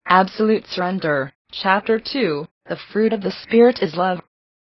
Absolute Surrender, Chapter 2, The Fruit of the Spirit is Love.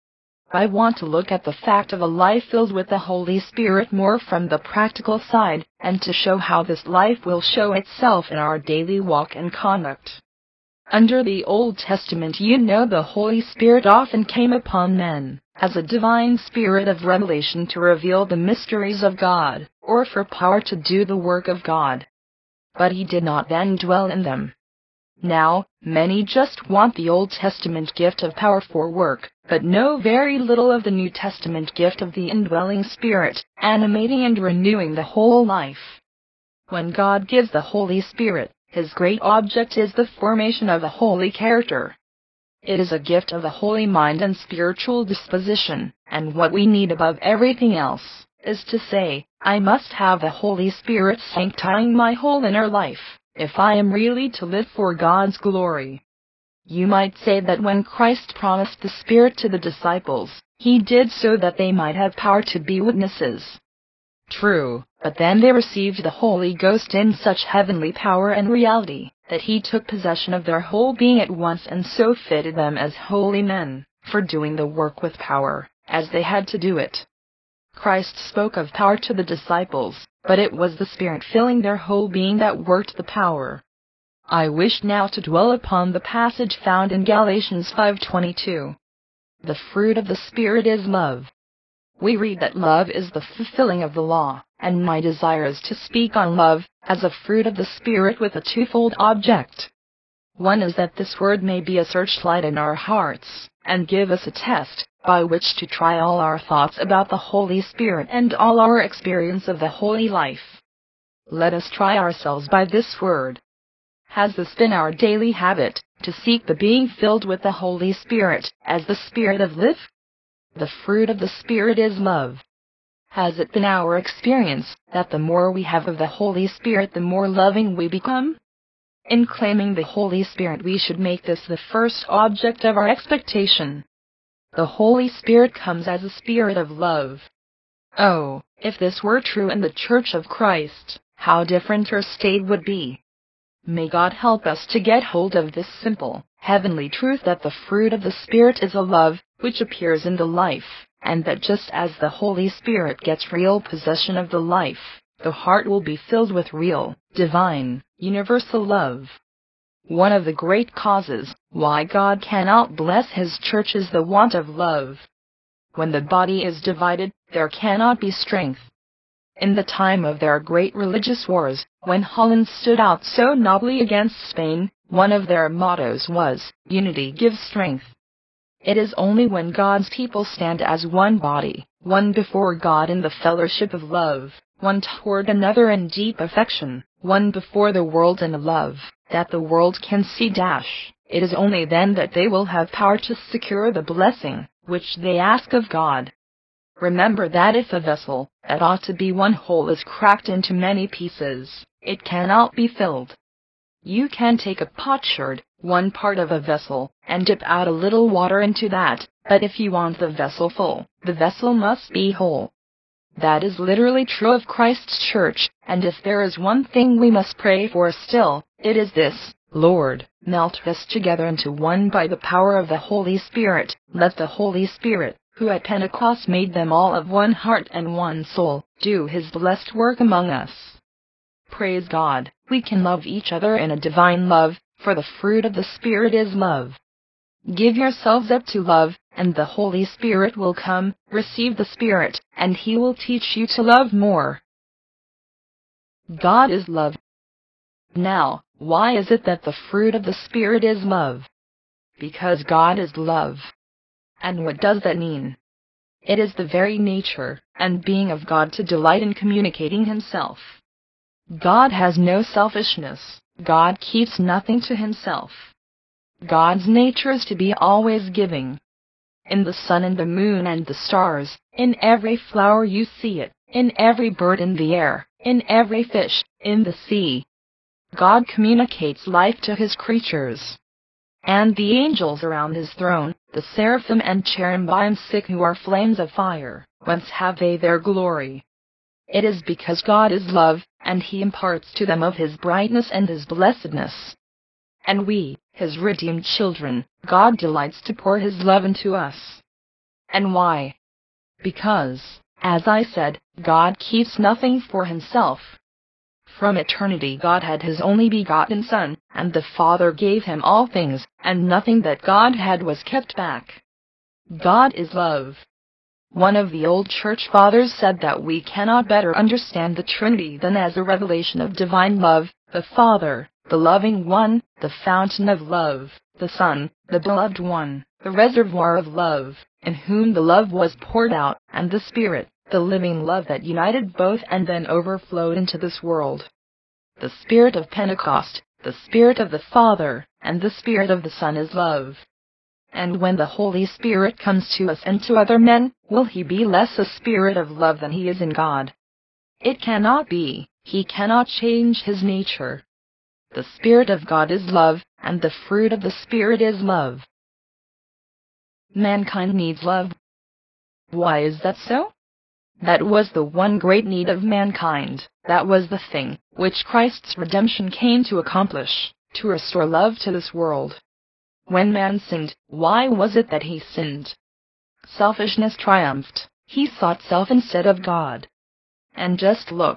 I want to look at the fact of a life filled with the Holy Spirit more from the practical side, and to show how this life will show itself in our daily walk and conduct. Under the Old Testament, the Holy Spirit often came upon men, as a divine spirit of revelation to reveal the mysteries of God, or for power to do the work of God. But He did not then dwell in them. Now, many just want the Old Testament gift of power for work, but know very little of the New Testament gift of the indwelling Spirit, animating and renewing the whole life. When God gives the Holy Spirit, His great object is the formation of a holy character. It is a gift of the holy mind and spiritual disposition, and what we need above everything else is to say, I must have the Holy Spirit sanctifying my whole inner life, if I am really to live for God's glory. You might say that when Christ promised the Spirit to the disciples, He did so that they might have power to be witnesses. True, but then they received the Holy Ghost in such heavenly power and reality, that He took possession of their whole being at once and so fitted them as holy men, for doing the work with power, as they had to do it. Christ spoke of power to the disciples, but it was the Spirit filling their whole being that worked the power. I wish now to dwell upon the passage found in Galatians 5:22. The fruit of the Spirit is love. We read that love is the fulfilling of the law, and my desire is to speak on love, as a fruit of the Spirit with a twofold object. One is that this word may be a searchlight in our hearts, and give us a test, by which to try all our thoughts about the Holy Spirit and all our experience of the holy life. Let us try ourselves by this word. Has this been our daily habit, to seek the being filled with the Holy Spirit, as the Spirit of life? The fruit of the Spirit is love. Has it been our experience, that the more we have of the Holy Spirit the more loving we become? In claiming the Holy Spirit we should make this the first object of our expectation. The Holy Spirit comes as a spirit of love. Oh, if this were true in the Church of Christ, how different her state would be. May God help us to get hold of this simple, heavenly truth that the fruit of the Spirit is a love, which appears in the life, and that just as the Holy Spirit gets real possession of the life, the heart will be filled with real, divine, universal love. One of the great causes why God cannot bless His church is the want of love. When the body is divided, there cannot be strength. In the time of their great religious wars, when Holland stood out so nobly against Spain, one of their mottos was, "Unity gives strength." It is only when God's people stand as one body, one before God in the fellowship of love, one toward another in deep affection, one before the world in love, that the world can see. It is only then that they will have power to secure the blessing which they ask of God. Remember that if a vessel, that ought to be one whole, is cracked into many pieces, it cannot be filled. You can take a potsherd, one part of a vessel, and dip out a little water into that, but if you want the vessel full, the vessel must be whole. That is literally true of Christ's church, and if there is one thing we must pray for still, it is this: Lord, melt us together into one by the power of the Holy Spirit. Let the Holy Spirit, who at Pentecost made them all of one heart and one soul, do His blessed work among us. Praise God, we can love each other in a divine love, for the fruit of the Spirit is love. Give yourselves up to love, and the Holy Spirit will come. Receive the Spirit, and He will teach you to love more. God is love. Now, why is it that the fruit of the Spirit is love? Because God is love. And what does that mean? It is the very nature and being of God to delight in communicating Himself. God has no selfishness. God keeps nothing to Himself. God's nature is to be always giving. In the sun and the moon and the stars, in every flower you see it, in every bird in the air, in every fish in the sea. God communicates life to His creatures. And the angels around His throne, the seraphim and cherubims who are flames of fire, whence have they their glory? It is because God is love, and He imparts to them of His brightness and His blessedness. and we, His redeemed children, God delights to pour His love into us. And why? Because, as I said, God keeps nothing for Himself. From eternity God had His only begotten Son, and the Father gave Him all things, and nothing that God had was kept back. God is love. One of the old church fathers said that we cannot better understand the Trinity than as a revelation of divine love, the Father, the loving one, the fountain of love, the Son, the beloved one, the reservoir of love, in whom the love was poured out, and the Spirit, the living love that united both and then overflowed into this world. The Spirit of Pentecost, the Spirit of the Father, and the Spirit of the Son is love. And when the Holy Spirit comes to us and to other men, will He be less a spirit of love than He is in God? It cannot be. He cannot change His nature. The Spirit of God is love, and the fruit of the Spirit is love. Mankind needs love. Why is that so? That was the one great need of mankind. That was the thing which Christ's redemption came to accomplish, to restore love to this world. When man sinned, why was it that he sinned? Selfishness triumphed. He sought self instead of God. And just look.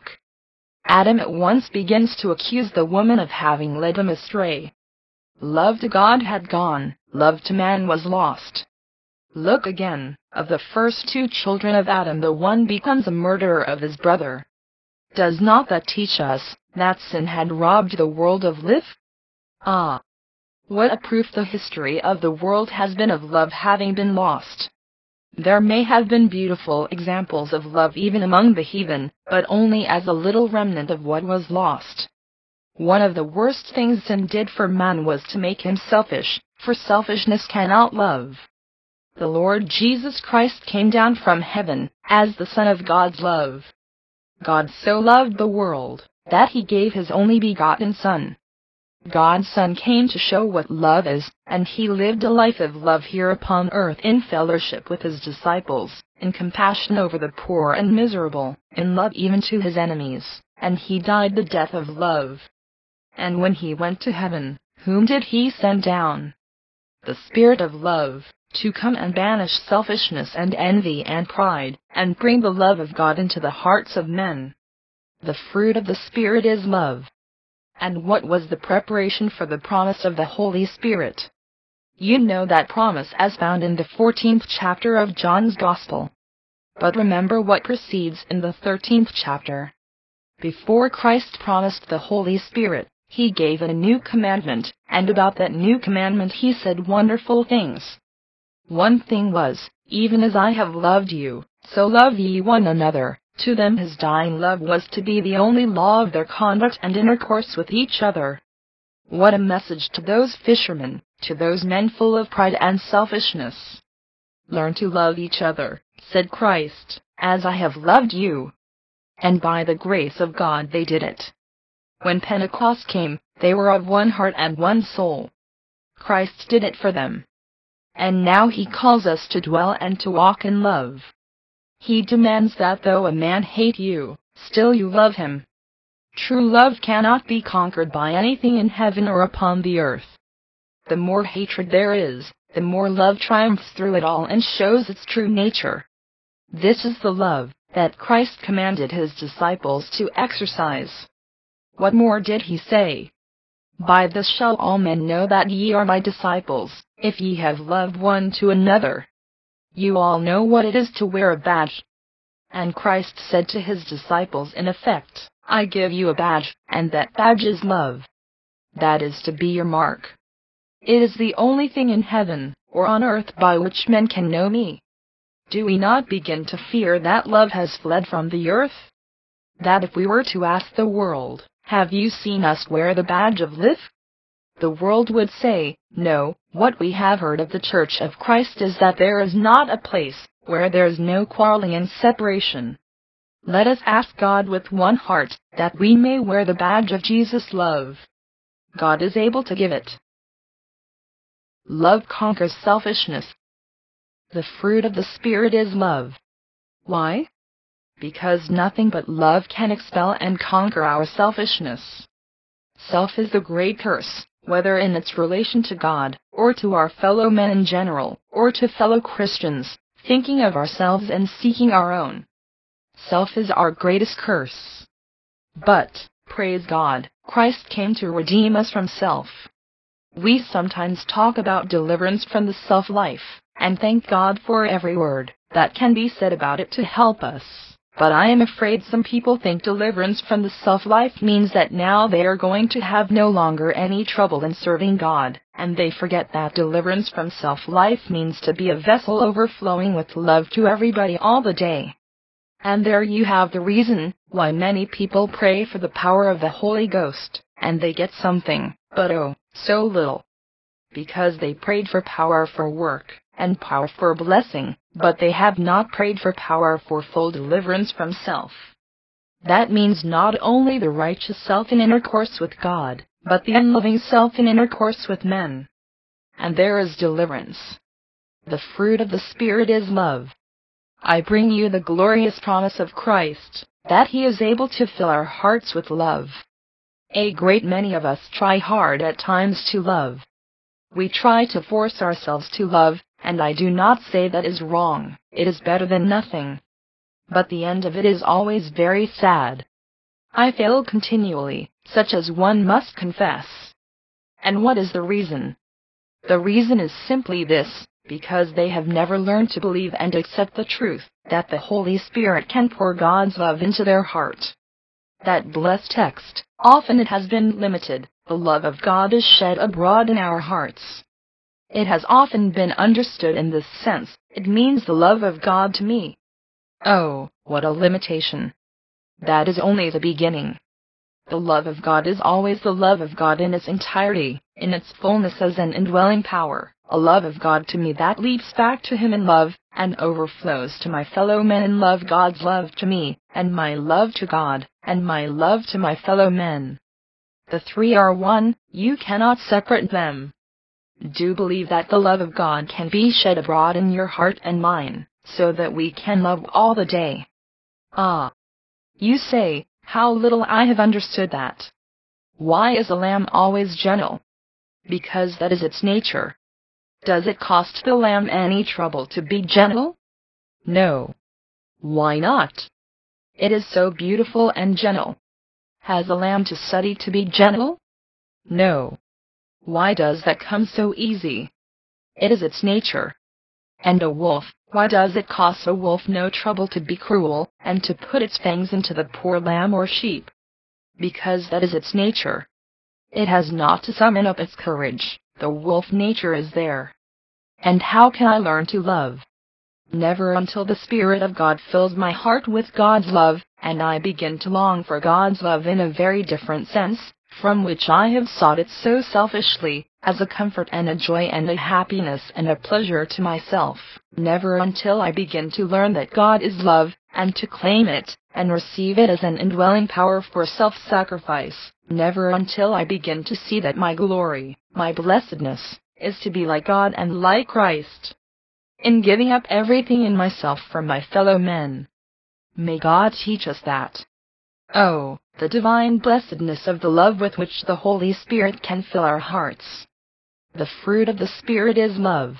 Adam at once begins to accuse the woman of having led him astray. Love to God had gone, love to man was lost. Look again, of the first two children of Adam the one becomes a murderer of his brother. Does not that teach us that sin had robbed the world of life? Ah! What a proof the history of the world has been of love having been lost. There may have been beautiful examples of love even among the heathen, but only as a little remnant of what was lost. One of the worst things sin did for man was to make him selfish, for selfishness cannot love. The Lord Jesus Christ came down from heaven, as the Son of God's love. God so loved the world, that He gave His only begotten Son. God's Son came to show what love is, and He lived a life of love here upon earth in fellowship with His disciples, in compassion over the poor and miserable, in love even to His enemies, and He died the death of love. And when He went to heaven, whom did He send down? The Spirit of love, to come and banish selfishness and envy and pride, and bring the love of God into the hearts of men. The fruit of the Spirit is love. And what was the preparation for the promise of the Holy Spirit? You know that promise as found in the 14th chapter of John's Gospel. But remember what precedes in the 13th chapter. Before Christ promised the Holy Spirit, He gave a new commandment, and about that new commandment He said wonderful things. One thing was, even as I have loved you, so love ye one another. To them His dying love was to be the only law of their conduct and intercourse with each other. What a message to those fishermen, to those men full of pride and selfishness! Learn to love each other, said Christ, as I have loved you. And by the grace of God they did it. When Pentecost came, they were of one heart and one soul. Christ did it for them. And now He calls us to dwell and to walk in love. He demands that though a man hate you, still you love him. True love cannot be conquered by anything in heaven or upon the earth. The more hatred there is, the more love triumphs through it all and shows its true nature. This is the love that Christ commanded His disciples to exercise. What more did He say? By this shall all men know that ye are my disciples, if ye have love one to another. You all know what it is to wear a badge. And Christ said to His disciples in effect, I give you a badge, and that badge is love. That is to be your mark. It is the only thing in heaven, or on earth by which men can know me. Do we not begin to fear that love has fled from the earth? That if we were to ask the world, have you seen us wear the badge of love? The world would say, no. What we have heard of the Church of Christ is that there is not a place where there is no quarreling and separation. Let us ask God with one heart, that we may wear the badge of Jesus' love. God is able to give it. Love conquers selfishness. The fruit of the Spirit is love. Why? Because nothing but love can expel and conquer our selfishness. Self is the great curse, whether in its relation to God, or to our fellow men in general, or to fellow Christians, thinking of ourselves and seeking our own. Self is our greatest curse. But, praise God, Christ came to redeem us from self. We sometimes talk about deliverance from the self-life, and thank God for every word that can be said about it to help us. But I am afraid some people think deliverance from the self-life means that now they are going to have no longer any trouble in serving God, and they forget that deliverance from self-life means to be a vessel overflowing with love to everybody all the day. And there you have the reason why many people pray for the power of the Holy Ghost, and they get something, but oh, so little. Because they prayed for power for work, and power for blessing, but they have not prayed for power for full deliverance from self. That means not only the righteous self in intercourse with God, but the unloving self in intercourse with men. And there is deliverance. The fruit of the Spirit is love. I bring you the glorious promise of Christ, that He is able to fill our hearts with love. A great many of us try hard at times to love. We try to force ourselves to love, and I do not say that is wrong, it is better than nothing. But the end of it is always very sad. I fail continually, such as one must confess. And what is the reason? The reason is simply this, because they have never learned to believe and accept the truth, that the Holy Spirit can pour God's love into their heart. That blessed text, often it has been limited, the love of God is shed abroad in our hearts. It has often been understood in this sense, it means the love of God to me. Oh, what a limitation. That is only the beginning. The love of God is always the love of God in its entirety, in its fullness as an indwelling power, a love of God to me that leaps back to Him in love, and overflows to my fellow men in love, God's love to me, and my love to God, and my love to my fellow men. The three are one, you cannot separate them. Do believe that the love of God can be shed abroad in your heart and mine, so that we can love all the day. Ah! You say, how little I have understood that. Why is a lamb always gentle? Because that is its nature. Does it cost the lamb any trouble to be gentle? No. Why not? It is so beautiful and gentle. Has a lamb to study to be gentle? No. Why does that come so easy? It is its nature. And a wolf, why does it cost a wolf no trouble to be cruel, and to put its fangs into the poor lamb or sheep? Because that is its nature. It has not to summon up its courage, the wolf nature is there. And how can I learn to love? Never until the Spirit of God fills my heart with God's love, and I begin to long for God's love in a very different sense, from which I have sought it so selfishly, as a comfort and a joy and a happiness and a pleasure to myself. Never until I begin to learn that God is love, and to claim it, and receive it as an indwelling power for self-sacrifice. Never until I begin to see that my glory, my blessedness, is to be like God and like Christ, in giving up everything in myself for my fellow men. May God teach us that. Oh, the divine blessedness of the love with which the Holy Spirit can fill our hearts. The fruit of the Spirit is love.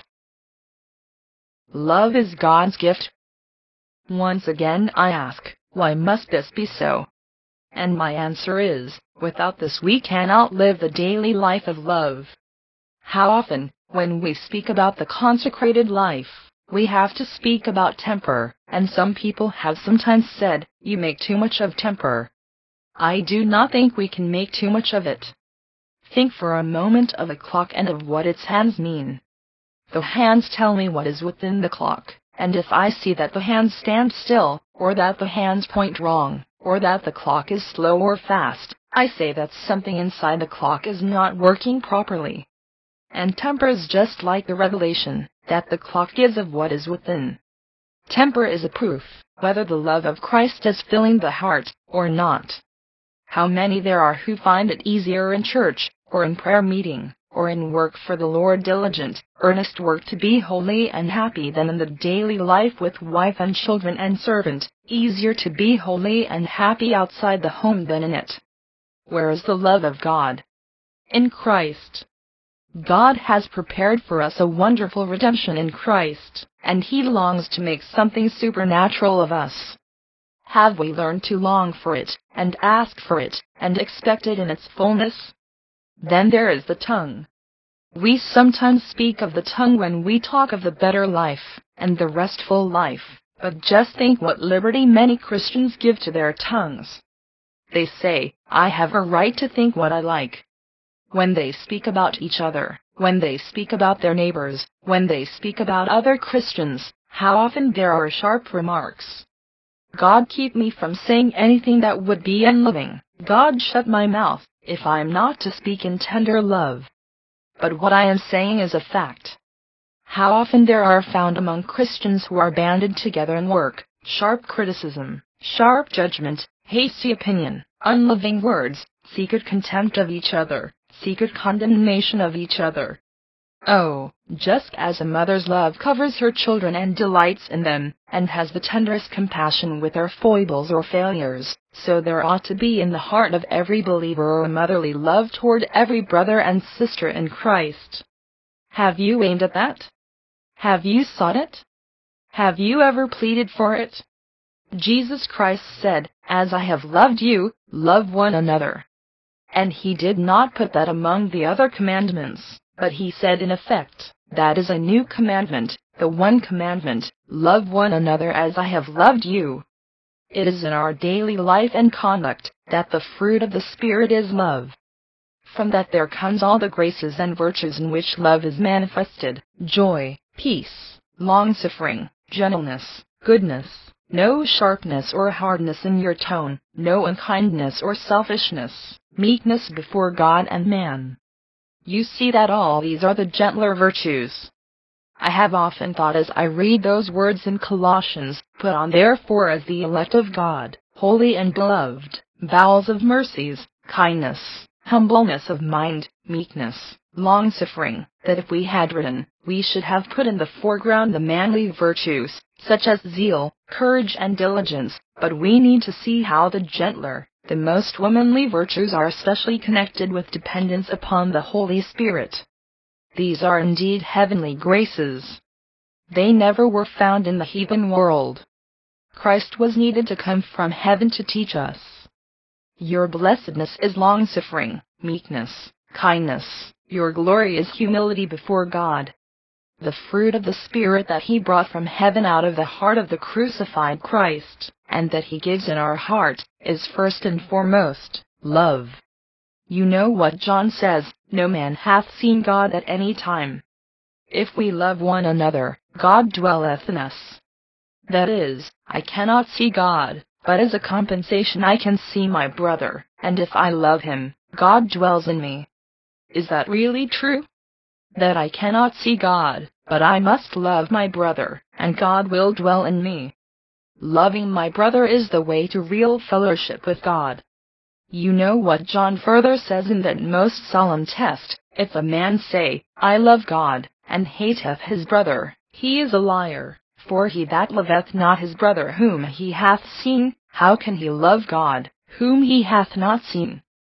Love is God's gift. Once again I ask, why must this be so? And my answer is, without this we cannot live the daily life of love. How often, when we speak about the consecrated life, we have to speak about temper, and some people have sometimes said, you make too much of temper. I do not think we can make too much of it. Think for a moment of a clock and of what its hands mean. The hands tell me what is within the clock, and if I see that the hands stand still, or that the hands point wrong, or that the clock is slow or fast, I say that something inside the clock is not working properly. And temper is just like the revelation that the clock gives of what is within. Temper is a proof whether the love of Christ is filling the heart or not. How many there are who find it easier in church, or in prayer meeting, or in work for the Lord, diligent, earnest work to be holy and happy than in the daily life with wife and children and servant, easier to be holy and happy outside the home than in it. Where is the love of God? in Christ. God has prepared for us a wonderful redemption in Christ, and He longs to make something supernatural of us. Have we learned to long for it, and ask for it, and expect it in its fullness? Then there is the tongue. We sometimes speak of the tongue when we talk of the better life, and the restful life, but just think what liberty many Christians give to their tongues. They say, "I have a right to think what I like." When they speak about each other, when they speak about their neighbors, when they speak about other Christians, how often there are sharp remarks. God keep me from saying anything that would be unloving. God shut my mouth, if I am not to speak in tender love. But what I am saying is a fact. How often there are found among Christians who are banded together in work, sharp criticism, sharp judgment, hasty opinion, unloving words, secret contempt of each other, secret condemnation of each other. Oh, just as a mother's love covers her children and delights in them, and has the tenderest compassion with their foibles or failures, so there ought to be in the heart of every believer a motherly love toward every brother and sister in Christ. Have you aimed at that? Have you sought it? Have you ever pleaded for it? Jesus Christ said, "As I have loved you, love one another." And He did not put that among the other commandments, but He said in effect, "That is a new commandment, the one commandment, love one another as I have loved you." It is in our daily life and conduct that the fruit of the Spirit is love. From that there comes all the graces and virtues in which love is manifested: joy, peace, long-suffering, gentleness, goodness, no sharpness or hardness in your tone, no unkindness or selfishness, meekness before God and man. You see that all these are the gentler virtues. I have often thought as I read those words in Colossians, "Put on therefore as the elect of God, holy and beloved, bowels of mercies, kindness, humbleness of mind, meekness, long-suffering," that if we had written, we should have put in the foreground the manly virtues, such as zeal, courage and diligence, but we need to see how the gentler, the most womanly virtues are especially connected with dependence upon the Holy Spirit. These are indeed heavenly graces. They never were found in the heathen world. Christ was needed to come from heaven to teach us. Your blessedness is long-suffering, meekness, kindness. Your glory is humility before God. The fruit of the Spirit that He brought from heaven out of the heart of the crucified Christ, and that He gives in our heart, is first and foremost love. You know what John says, "No man hath seen God at any time." If we love one another, God dwelleth in us. That is, I cannot see God, but as a compensation I can see my brother, and if I love him, God dwells in me. Is that really true? That I cannot see God, but I must love my brother, and God will dwell in me. Loving my brother is the way to real fellowship with God. You know what John further says in that most solemn test: "If a man say, I love God, and hateth his brother, he is a liar. For he that loveth not his brother whom he hath seen, how can he love God, whom he hath not seen?"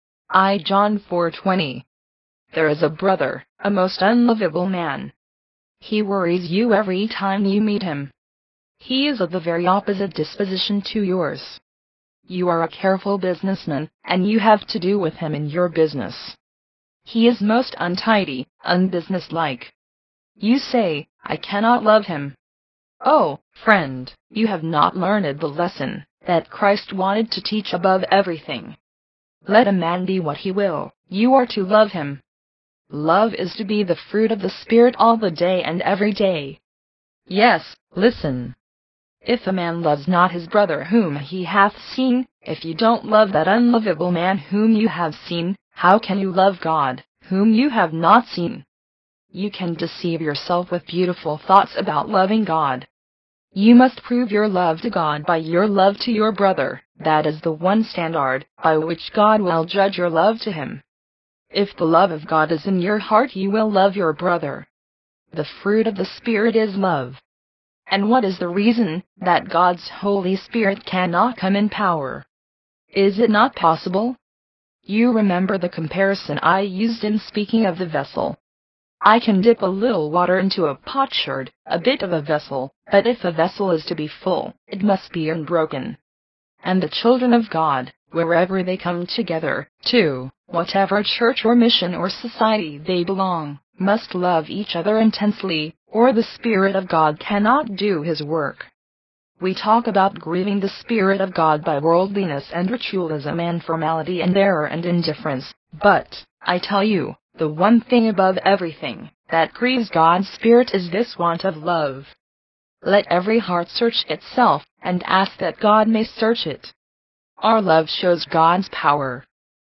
John 4:20. There is a brother, a most unlovable man. He worries you every time you meet him. He is of the very opposite disposition to yours. You are a careful businessman, and you have to do with him in your business. He is most untidy, unbusinesslike. You say, "I cannot love him." Oh, friend, you have not learned the lesson that Christ wanted to teach above everything. Let a man be what he will, you are to love him. Love is to be the fruit of the Spirit all the day and every day. Yes, listen. If a man loves not his brother whom he hath seen, if you don't love that unlovable man whom you have seen, how can you love God, whom you have not seen? You can deceive yourself with beautiful thoughts about loving God. You must prove your love to God by your love to your brother. That is the one standard by which God will judge your love to Him. If the love of God is in your heart, you will love your brother. The fruit of the Spirit is love. And what is the reason that God's Holy Spirit cannot come in power? Is it not possible? You remember the comparison I used in speaking of the vessel. I can dip a little water into a potsherd, a bit of a vessel, but if a vessel is to be full, it must be unbroken. And the children of God, wherever they come together, to whatever church or mission or society they belong, must love each other intensely, or the Spirit of God cannot do His work. We talk about grieving the Spirit of God by worldliness and ritualism and formality and error and indifference, but, I tell you, the one thing above everything that grieves God's Spirit is this want of love. Let every heart search itself, and ask that God may search it. Our love shows God's power.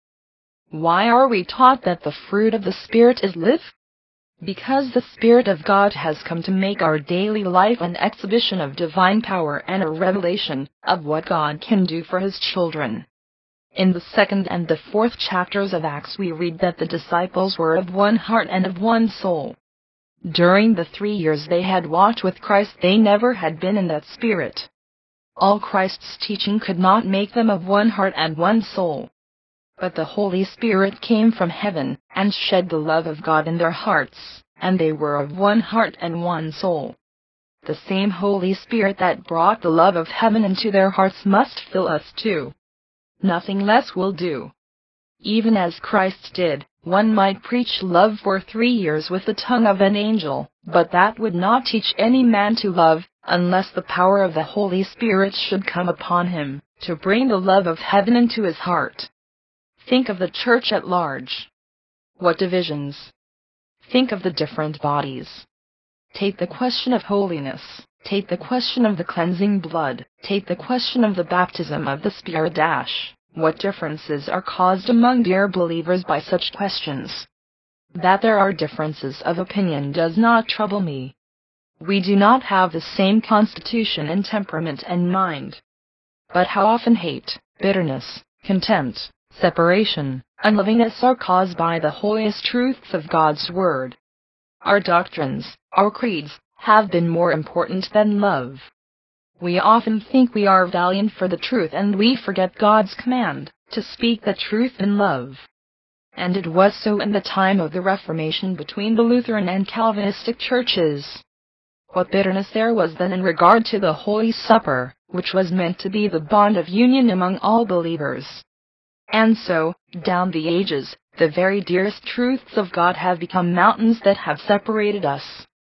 Why are we taught that the fruit of the Spirit is love? Because the Spirit of God has come to make our daily life an exhibition of divine power and a revelation of what God can do for His children. In the 2nd and the 4th chapters of Acts we read that the disciples were of one heart and of one soul. During the 3 years they had walked with Christ they never had been in that spirit. All Christ's teaching could not make them of one heart and one soul. But the Holy Spirit came from heaven, and shed the love of God in their hearts, and they were of one heart and one soul. The same Holy Spirit that brought the love of heaven into their hearts must fill us too. Nothing less will do. Even as Christ did, one might preach love for 3 years with the tongue of an angel, but that would not teach any man to love, unless the power of the Holy Spirit should come upon him, to bring the love of heaven into his heart. Think of the church at large. What divisions! Think of the different bodies. Take the question of holiness, take the question of the cleansing blood, take the question of the baptism of the Spirit. What differences are caused among dear believers by such questions? That there are differences of opinion does not trouble me. We do not have the same constitution and temperament and mind. But how often hate, bitterness, contempt, separation, unlovingness are caused by the holiest truths of God's Word. Our doctrines, our creeds, have been more important than love. We often think we are valiant for the truth and we forget God's command, to speak the truth in love. And it was so in the time of the Reformation between the Lutheran and Calvinistic churches. What bitterness there was then in regard to the Holy Supper, which was meant to be the bond of union among all believers. And so, down the ages, the very dearest truths of God have become mountains that have separated us.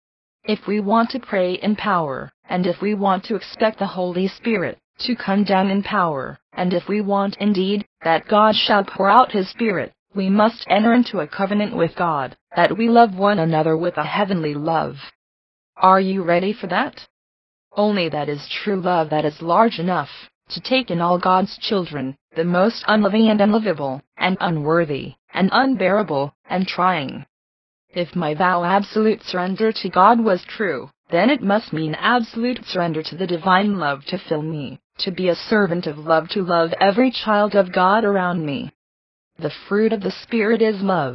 If we want to pray in power, and if we want to expect the Holy Spirit to come down in power, and if we want indeed that God shall pour out His Spirit, we must enter into a covenant with God, that we love one another with a heavenly love. Are you ready for that? Only that is true love that is large enough to take in all God's children, the most unloving and unlovable, and unworthy, and unbearable, and trying. If my vow absolute surrender to God was true, then it must mean absolute surrender to the divine love to fill me, to be a servant of love, to love every child of God around me. The fruit of the Spirit is love.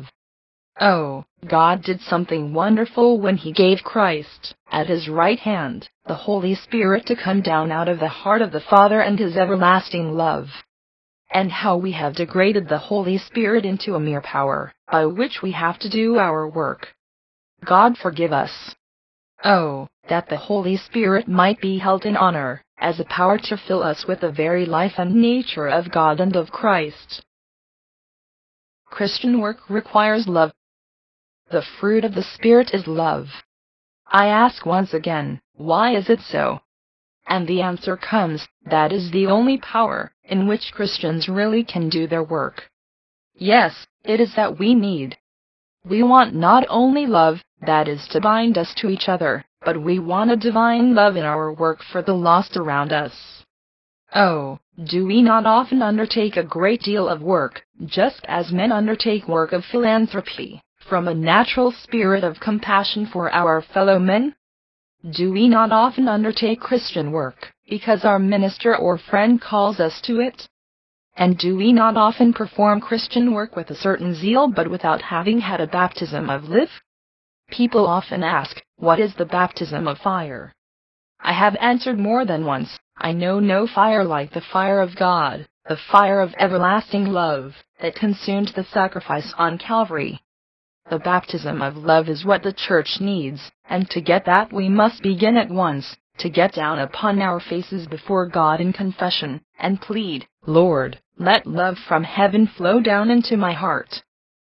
Oh, God did something wonderful when He gave Christ, at His right hand, the Holy Spirit to come down out of the heart of the Father and His everlasting love. And how we have degraded the Holy Spirit into a mere power, by which we have to do our work. God forgive us. Oh, that the Holy Spirit might be held in honor, as a power to fill us with the very life and nature of God and of Christ. Christian work requires love. The fruit of the Spirit is love. I ask once again, why is it so? And the answer comes, that is the only power in which Christians really can do their work. Yes, it is that we need. We want not only love, that is to bind us to each other, but we want a divine love in our work for the lost around us. Oh, do we not often undertake a great deal of work, just as men undertake work of philanthropy, from a natural spirit of compassion for our fellow men? Do we not often undertake Christian work, because our minister or friend calls us to it? And do we not often perform Christian work with a certain zeal but without having had a baptism of love? People often ask, what is the baptism of fire? I have answered more than once, I know no fire like the fire of God, the fire of everlasting love, that consumed the sacrifice on Calvary. The baptism of love is what the church needs, and to get that we must begin at once, to get down upon our faces before God in confession, and plead, Lord, let love from heaven flow down into my heart.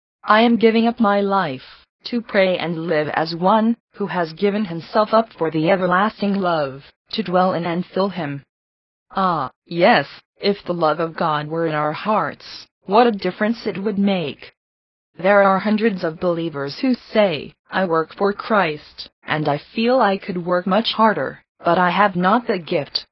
I am giving up my life, to pray and live as one who has given himself up for the everlasting love, to dwell in and fill him. Ah, yes, if the love of God were in our hearts, what a difference it would make. There are hundreds of believers who say, I work for Christ, and I feel I could work much harder, but I have not the gift.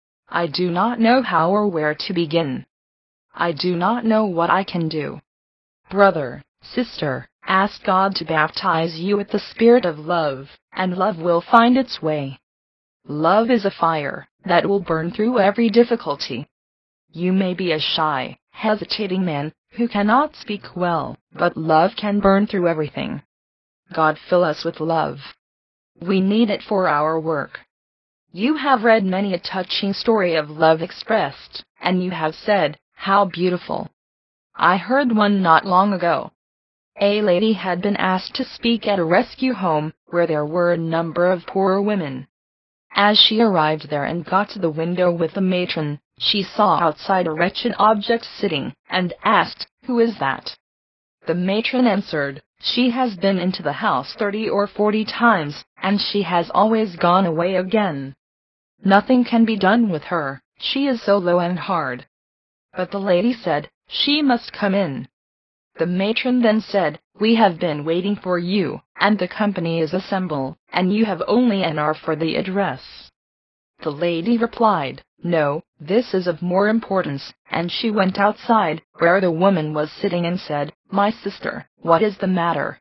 I do not know how or where to begin. I do not know what I can do. Brother, sister, ask God to baptize you with the spirit of love, and love will find its way. Love is a fire that will burn through every difficulty. You may be a shy, hesitating man who cannot speak well, but love can burn through everything. God fill us with love. We need it for our work. You have read many a touching story of love expressed, and you have said, how beautiful. I heard one not long ago. A lady had been asked to speak at a rescue home where there were a number of poor women. As she arrived there and got to the window with the matron, she saw outside a wretched object sitting, and asked, Who is that? The matron answered, She has been into the house 30 or 40 times, and she has always gone away again. Nothing can be done with her, she is so low and hard. But the lady said, She must come in. The matron then said, We have been waiting for you, and the company is assembled, and you have only an hour for the address. The lady replied, No, this is of more importance, and she went outside, where the woman was sitting and said, My sister, what is the matter?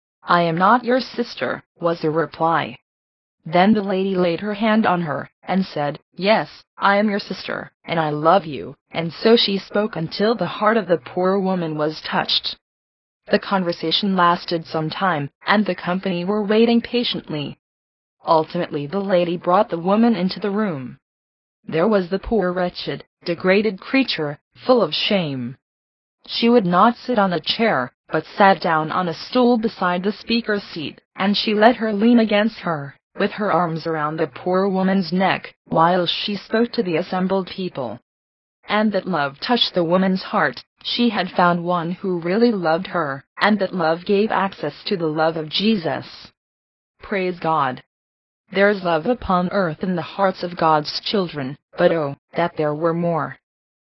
I am not your sister, was the reply. Then the lady laid her hand on her, and said, Yes, I am your sister, and I love you, and so she spoke until the heart of the poor woman was touched. The conversation lasted some time, and the company were waiting patiently. Ultimately the lady brought the woman into the room. There was the poor wretched, degraded creature, full of shame. She would not sit on a chair, but sat down on a stool beside the speaker's seat, and she let her lean against her, with her arms around the poor woman's neck, while she spoke to the assembled people. And that love touched the woman's heart. She had found one who really loved her, and that love gave access to the love of Jesus. Praise God. There is love upon earth in the hearts of God's children, but oh, that there were more.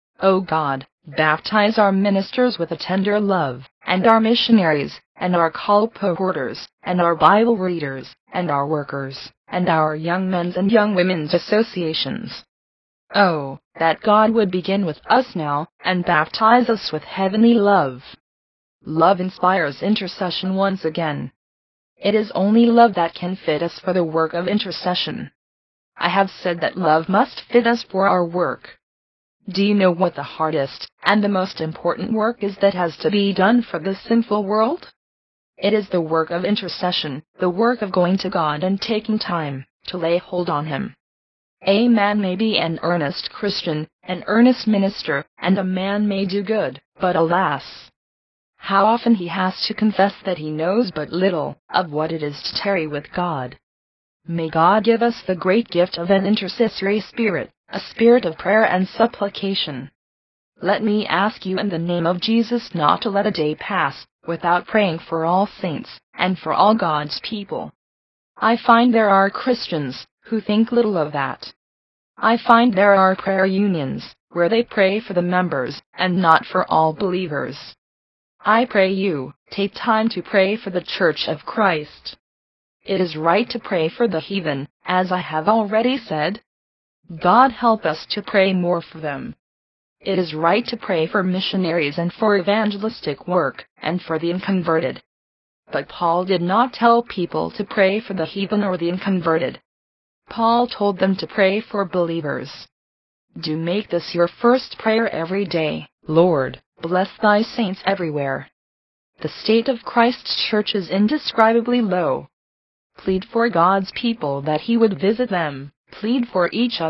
O God, baptize our ministers with a tender love, and our missionaries, and our colporteurs, and our Bible readers, and our workers, and our young men's and young women's associations. Oh, that God would begin with us now, and baptize us with heavenly love. Love inspires intercession once again. It is only love that can fit us for the work of intercession. I have said that love must fit us for our work. Do you know what the hardest and the most important work is that has to be done for this sinful world? It is the work of intercession, the work of going to God and taking time to lay hold on Him. A man may be an earnest Christian, an earnest minister, and a man may do good, but alas! How often he has to confess that he knows but little of what it is to tarry with God. May God give us the great gift of an intercessory spirit, a spirit of prayer and supplication. Let me ask you in the name of Jesus not to let a day pass without praying for all saints, and for all God's people. I find there are Christians who think little of that. I find there are prayer unions, where they pray for the members, and not for all believers. I pray you, take time to pray for the Church of Christ. It is right to pray for the heathen, as I have already said. God help us to pray more for them. It is right to pray for missionaries and for evangelistic work, and for the unconverted. But Paul did not tell people to pray for the heathen or the unconverted. Paul told them to pray for believers. Do make this your first prayer every day. Lord, bless thy saints everywhere. The state of Christ's church is indescribably low. Plead for God's people that He would visit them. Plead for each other,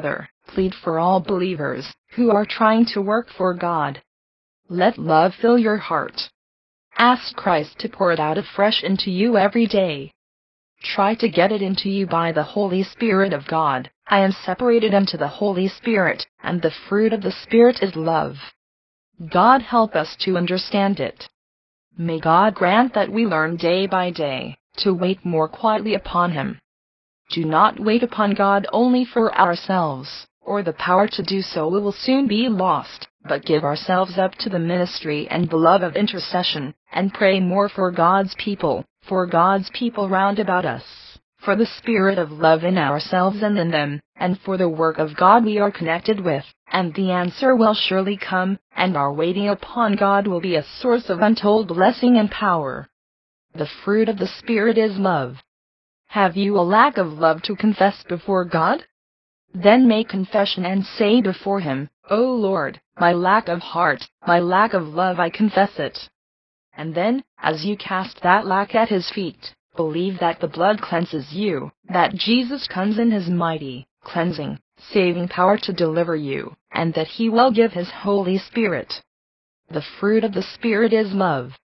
Plead for all believers who are trying to work for God. Let love fill your heart. Ask Christ to pour it out afresh into you every day. Try to get it into you by the Holy Spirit of God. I am separated unto the Holy Spirit, and the fruit of the Spirit is love. God help us to understand it. May God grant that we learn day by day to wait more quietly upon Him. Do not wait upon God only for ourselves, or the power to do so will soon be lost, but give ourselves up to the ministry and the love of intercession, and pray more for God's people round about us, for the spirit of love in ourselves and in them, and for the work of God we are connected with, and the answer will surely come, and our waiting upon God will be a source of untold blessing and power. The fruit of the Spirit is love. Have you a lack of love to confess before God? Then make confession and say before Him, O Lord, my lack of heart, my lack of love, I confess it. And then, as you cast that lack at His feet, believe that the blood cleanses you, that Jesus comes in His mighty, cleansing, saving power to deliver you, and that He will give His Holy Spirit. The fruit of the Spirit is love.